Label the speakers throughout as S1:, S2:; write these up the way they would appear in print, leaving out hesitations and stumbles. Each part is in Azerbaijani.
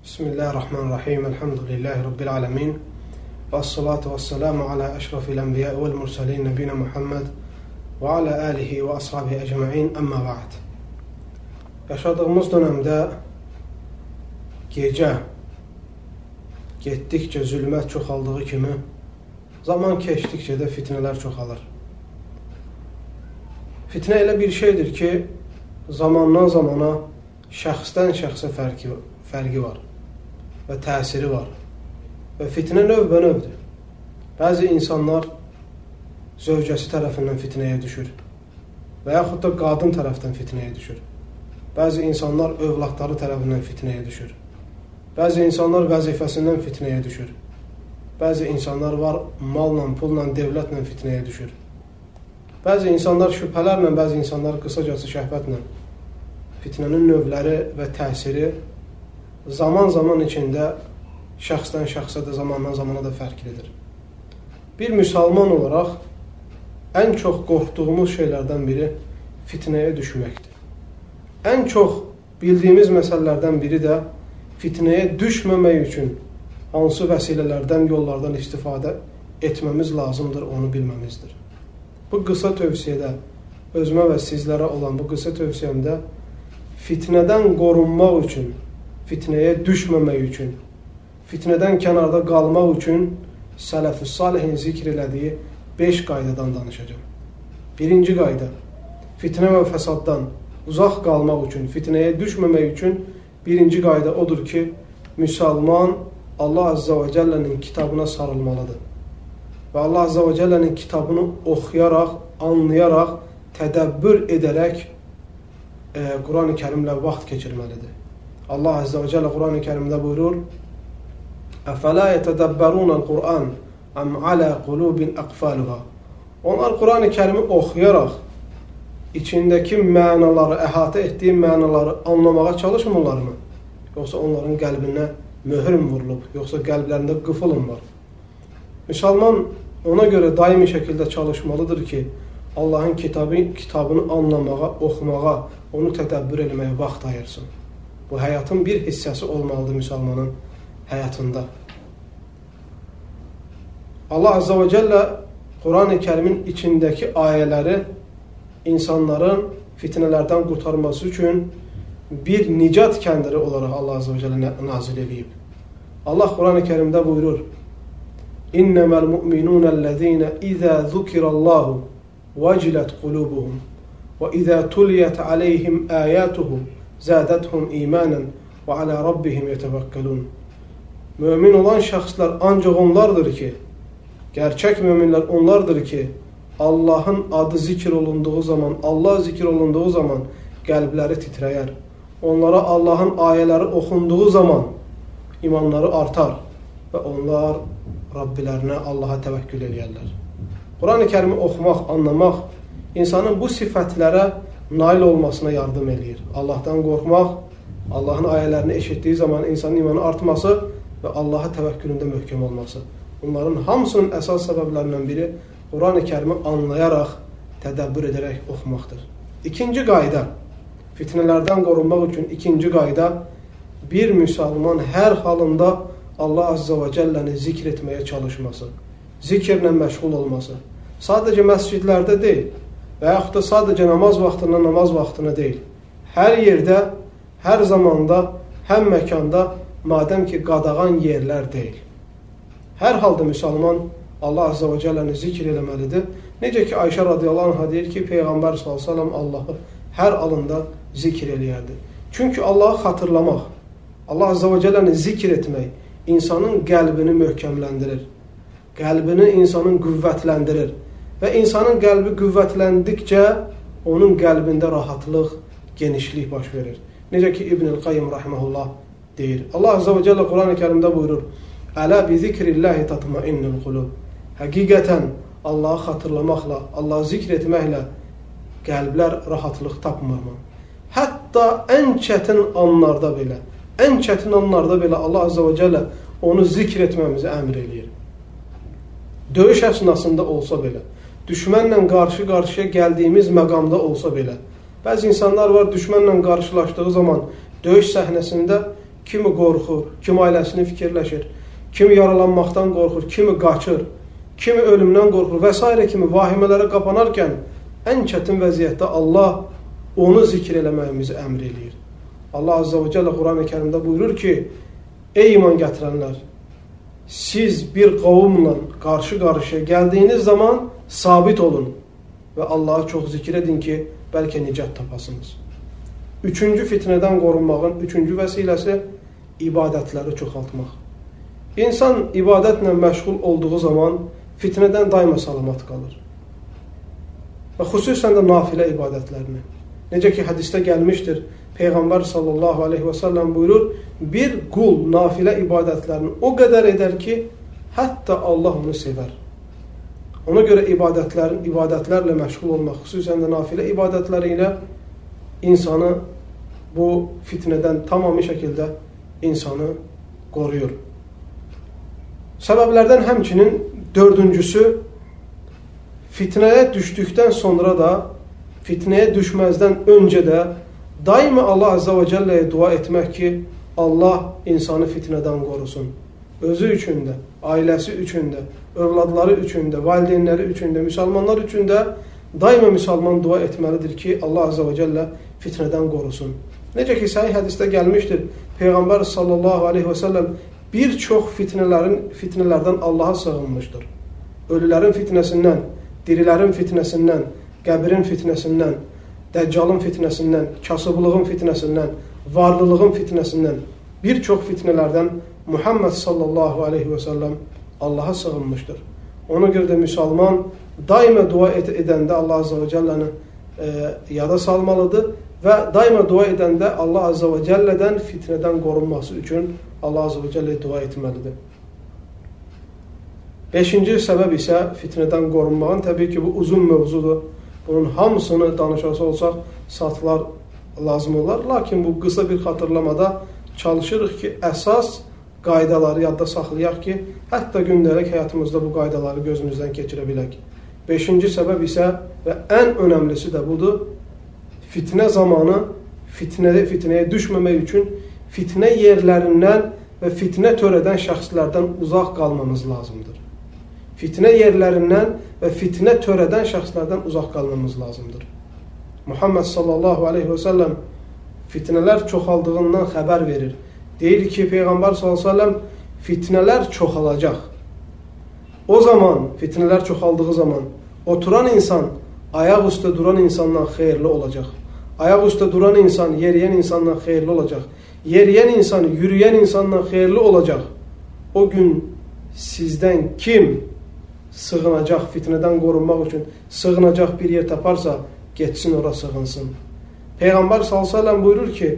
S1: Bismillahirrahmanirrahim. Elhamdülillahi Rabbil alemin. Vessalatu vesselamu ala eşrafil enbiya vel mursalin nebina Muhammed və alə alihi və ashabihi əcməin, əmmə ba'd. Yaşadığımız dönəmdə gecə getdikcə zülmət çoxaldığı kimi, zaman keçdikcə də fitnələr çoxalır. Fitnə elə bir şeydir ki, zamandan zamana, şəxsdən şəxsə fərqi var və təsiri var. Və fitnə növbə-növdür. Bəzi insanlar zövcəsi tərəfindən fitnəyə düşür və yaxud da qadın tərəfindən fitnəyə düşür. Bəzi insanlar övladları tərəfindən fitnəyə düşür. Bəzi insanlar vəzifəsindən fitnəyə düşür. Bəzi insanlar var, malla, pulla, dövlətlə fitnəyə düşür. Bəzi insanlar şübhələrlə, bəzi insanlar qısacası şəhvətlə. Fitnənin növləri və təsiri zaman içində şəxsdən şəxsə də, zamandan zamana da fərqlidir. Bir müsəlman olaraq ən çox qorxduğumuz şeylərdən biri fitnəyə düşməkdir. Ən çox bildiyimiz məsələlərdən biri də fitnəyə düşməmək üçün hansı vəsilələrdən, yollardan istifadə etməmiz lazımdır, onu bilməmizdir. Bu qısa tövsiyədə, özümə və sizlərə olan bu qısa tövsiyəmdə fitnədən qorunmaq üçün, fitnəyə düşməmək üçün, fitnədən kənarda qalmaq üçün Sələf-ü Salihin zikr elədiyi 5 qaydadan danışacağım. Birinci qayda, fitnə və fəsaddan uzaq qalmaq üçün, fitnəyə düşməmək üçün birinci qayda odur ki, müsəlman Allah Azza və Cəllənin kitabına sarılmalıdır. Və Allah Azza və Cəllənin kitabını oxuyaraq, anlayaraq, tədəbbür edərək Quran-ı Kərimlə vaxt keçirməlidir. Allah Azza və Cəllə Quran-ı Kərimdə buyurur: "Əfələ yətədəbbərunəl Qur'an am alə qulubin əqfaluha." Onlar Quran-ı Kərimi oxuyaraq içindəki mənaları, əhatə etdiyi mənaları anlamağa çalışmırlarmı? Yoxsa onların qəlbinə möhür vurulub, yoxsa qəlblərində qıfılın var? Müsəlman ona görə daimi şəkildə çalışmalıdır ki, Allahın kitabını anlamağa, oxumağa, onu tədəbbür eləməyə vaxt ayırsın. Bu həyatın bir hissəsi olmalıdır müsəlmanın həyatında. Allah Azza və Cəllə Quran-ı Kərimin içindəki ayələri insanların fitnələrdən qurtarması üçün bir nicat kəndiri olaraq Allah Azza və Cəllə nazil edib. Allah Quran-ı Kərimdə buyurur: "İnneməl mu'minunəl-ləzīnə izə zukirallahu vəcilət qulubuhum və izə tuliyət aleyhim əyətuhu zədəthum imanən və alə rabbihim yetevəkkelun." Mömin olan şəxslər ancaq onlardır ki, gerçək möminlər onlardır ki, Allahın adı zikr olunduğu zaman, Allah zikr olunduğu zaman qəlbləri titrəyər. Onlara Allahın ayələri oxunduğu zaman imanları artar və onlar Rabbilərinə, Allaha təvəkkül edərlər. Quran-ı Kərimi oxumaq, anlamaq insanın bu sifətlərə nail olmasına yardım edir. Allahdan qorxmaq, Allahın ayələrini eşitdiyi zaman insanın imanı artması və Allaha təvəkkülündə möhkəm olması. Bunların hamısının əsas səbəblərindən biri Quran-ı Kərimi anlayaraq, tədəbbür edərək oxumaqdır. İkinci qayda, fitnələrdən qorunmaq üçün ikinci qayda, bir müsəlman hər halında Allah Azza və Cəlləni zikr etməyə çalışması, zikirlə məşğul olması. Sadəcə məscidlərdə deyil və yaxud da sadəcə namaz vaxtında, namaz vaxtına deyil. Hər yerdə, hər zamanda, həm məkanda, madəm ki, qadağan yerlər deyil. Hər halda müsəlman Allah Azza və Cəlləni zikr eləməlidir. Necə ki, Ayşə radiyallahu anh'a deyir ki, Peyğəmbər sallallahu əleyhi və səlləm Allahı hər alında zikr eləyərdi. Çünki Allahı xatırlamaq, Allah Azza və Cəlləni zikr etmək insanın qəlbini möhkəmləndirir. Qəlbini insanın qüvvətləndirir. Və insanın qəlbi qüvvətləndikcə onun qəlbində rahatlıq, genişlik baş verir. Necə ki, İbn-i Qayyim rahiməhullah deyir. Allah Azza və Cəllə Quran-ı Kərimdə buyurur: "Ələ bi zikrillahi tatma'innul qulub." Həqiqətən Allahı xatırlamaqla, Allahı zikr etməklə qəlblər rahatlıq tapmırmı? Hətta ən çətin anlarda belə Allah Azza və Cəllə onu zikr etməmizi əmr eləyir. Döyüş əsnasında olsa belə, düşmənlə qarşı-qarşıya gəldiyimiz məqamda olsa belə, bəzi insanlar var, düşmənlə qarşılaşdığı zaman döyüş səhnəsində kimi qorxur, kimi ailəsini fikirləşir, kimi yaralanmaqdan qorxur, kimi qaçır, kimi ölümdən qorxur və s. kimi vahimələrə qapanarkən ən çətin vəziyyətdə Allah onu zikr eləməyimizi əmr eləyir. Allah Azza və Cəllə Quran-ı Kərimdə buyurur ki, ey iman gətirənlər, siz bir qavmla qarşı-qarşıya gəldiyiniz zaman sabit olun və Allahı çox zikr edin ki, bəlkə nicat tapasınız. Üçüncü fitnədən qorunmağın üçüncü vəsiləsi ibadətləri çoxaltmaq. İnsan ibadətlə məşğul olduğu zaman fitnədən daima salamat qalır. Və xüsusən də nafilə ibadətlərini. Necə ki, hədisdə gəlmişdir, Peyğəmbər sallallahu aleyhi və səlləm buyurur, bir qul nafilə ibadətlərini o qədər edər ki, hətta Allah onu sevər. Ona görə ibadətlərlə məşğul olmaq, xüsusən də nafilə ibadətləri ilə insanı bu fitnədən tamamı şəkildə insanı qoruyur. Səbəblərdən həmçinin dördüncüsü, fitnəyə düşdükdən sonra da, fitnəyə düşməzdən öncə də daima Allah Azza və Cəlləyə dua etmək ki, Allah insanı fitnədən qorusun. Özü üçün də, ailəsi üçün də, övladları üçün də, valideynləri üçün də, müsəlmanlar üçün də daima müsəlman dua etməlidir ki, Allah Azza və Cəllə fitnədən qorusun. Necə ki, səhih hədisdə gəlmişdir, Peyğəmbər sallallahu aleyhi və səlləm bir çox fitnələrdən Allaha sığınmışdır. Ölülərin fitnəsindən, dirilərin fitnəsindən, qəbrin fitnəsindən, dəccalın fitnəsindən, kasıblığın fitnəsindən, varlılığın fitnəsindən, bir çox fitnələrdən Muhammed sallallahu aleyhi və səlləm Allaha sığınmışdır. Ona görə də müsəlman daima dua edəndə Allah Azza və Cəlləni yada salmalıdır və daima dua edəndə Allah Azza və Cəllədən fitnədən qorunması üçün Allah Azza və Cəlləyə dua etməlidir. Beşinci səbəb isə fitnədən qorunmağın, təbii ki, bu uzun mövzudur. Bunun hamısını danışası olsaq saatlar lazım olar. Lakin bu qısa bir xatırlamada çalışırıq ki, əsas qaydaları yadda saxlayaq ki, hətta gündəlik həyatımızda bu qaydaları gözümüzdən keçirə bilək. Beşinci səbəb isə və ən önəmlisi də budur, fitnə zamanı fitnəyə düşməmək üçün fitnə yerlərindən və fitnə törədən şəxslərdən uzaq qalmamız lazımdır. Fitnə yerlərindən və fitnə törədən şəxslərdən uzaq qalmamız lazımdır. Muhammed sallallahu aleyhi və səlləm fitnələr çoxaldığından xəbər verir. Deyir ki, Peyğəmbər sallallahu aleyhi və səlləm fitnələr çoxalacaq. O zaman, fitnələr çoxaldığı zaman oturan insan ayaq üstə duran insandan xeyirli olacaq. Ayaq üstə duran insan yeriyən insandan xeyirli olacaq. Yeriyən insan yürüyən insandan xeyirli olacaq. O gün sizdən kim sığınacaq, fitnədən qorunmaq üçün sığınacaq bir yer taparsa, getsin ora sığınsın. Peyğəmbər s.ə.v buyurur ki,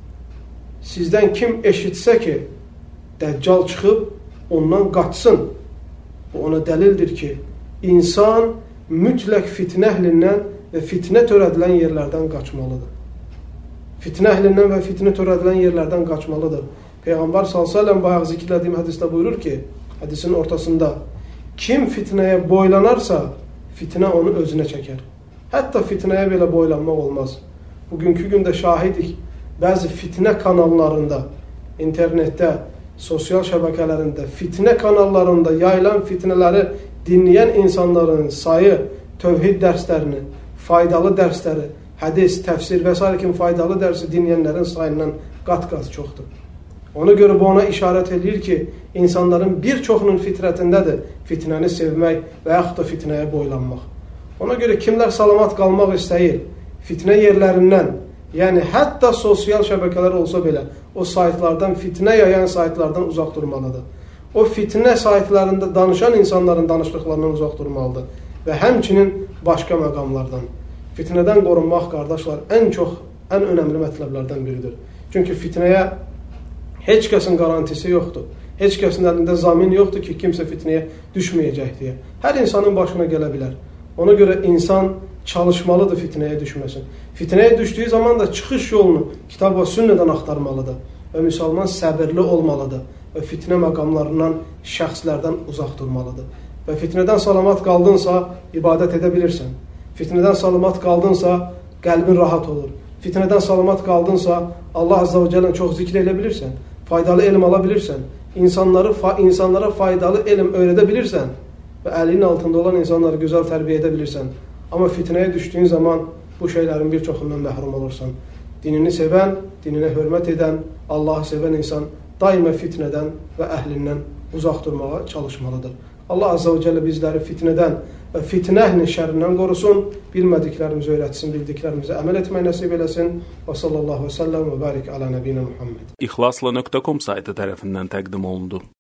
S1: sizdən kim eşitsə ki, Dəccal çıxıb, ondan qaçsın. Bu ona dəlildir ki, insan mütləq fitnə əhlindən və fitnə törədilən yerlərdən qaçmalıdır. Fitnə əhlindən və fitnə törədilən yerlərdən qaçmalıdır. Peyğəmbər s.ə.v bayaq zikirlədiyim hədisdə buyurur ki, hədisin ortasında, kim fitnəyə boylanarsa, fitnə onu özünə çəkər. Hətta fitnəyə belə boylanmaq olmaz. Bugünkü gündə şahidik, bəzi fitnə kanallarında, internetdə, sosial şəbəkələrində, fitnə kanallarında yayılan fitnələri dinləyən insanların sayı, tövhid dərslərini, faydalı dərsləri, hədis, təfsir və s. kimi faydalı dərsi dinləyənlərin sayından qat-qat çoxdur. Ona görə bu ona işarət edir ki, insanların bir çoxunun fitrətindədir fitnəni sevmək və yaxud da fitnəyə boylanmaq. Ona görə kimlər salamat qalmaq istəyir, fitnə yerlərindən, yəni hətta sosial şəbəkələr olsa belə, o saytlardan, fitnə yayan saytlardan uzaq durmalıdır. O fitnə saytlarında danışan insanların danışdıqlarından uzaq durmalıdır və həmçinin başqa məqamlardan. Fitnədən qorunmaq, qardaşlar, ən önəmli mətləblərdən biridir. Çünki fitnəyə heç kəsin garantisi yoxdur. Heç kəsin əlində zamin yoxdur ki, kimsə fitnəyə düşməyəcək deyə. Hər insanın başına gələ bilər. Ona görə insan çalışmalıdır fitnəyə düşməsin. Fitnəyə düşdüyü zaman da çıxış yolunu kitab və sünnədən axtarmalıdır. Və müsəlman səbirli olmalıdır. Və fitnə məqamlarından, şəxslərdən uzaq durmalıdır. Və fitnədən salamat qaldınsa, ibadət edə bilirsən. Fitnədən salamat qaldınsa, qəlbin rahat olur. Fitnədən salamat qaldınsa, Allah Azza və Cəllə çox zikr edə bilirsən. faydalı elm ala bilirsən, insanlara faydalı elm öyrədə bilirsən və əlinin altında olan insanları gözəl tərbiyə edə bilirsən. Amma fitnəyə düşdüyün zaman bu şeylərin bir çoxundan məhrum olursan. Dinini sevən, dininə hörmət edən, Allahı sevən insan daima fitnədən və əhlindən uzaq durmağa çalışmalıdır. Allah Azza və Cəllə bizləri fitnədən və fitnə əhlinin şərrindən qorusun, bilmədiklərimizi öyrətsin, bildiklərimizi əməl etmək nəsib eləsin. Və sallallahu və səlləm və barik alə nəbiyyə Muhammed.
S2: İxlasla.com saytı tərəfindən təqdim olundu.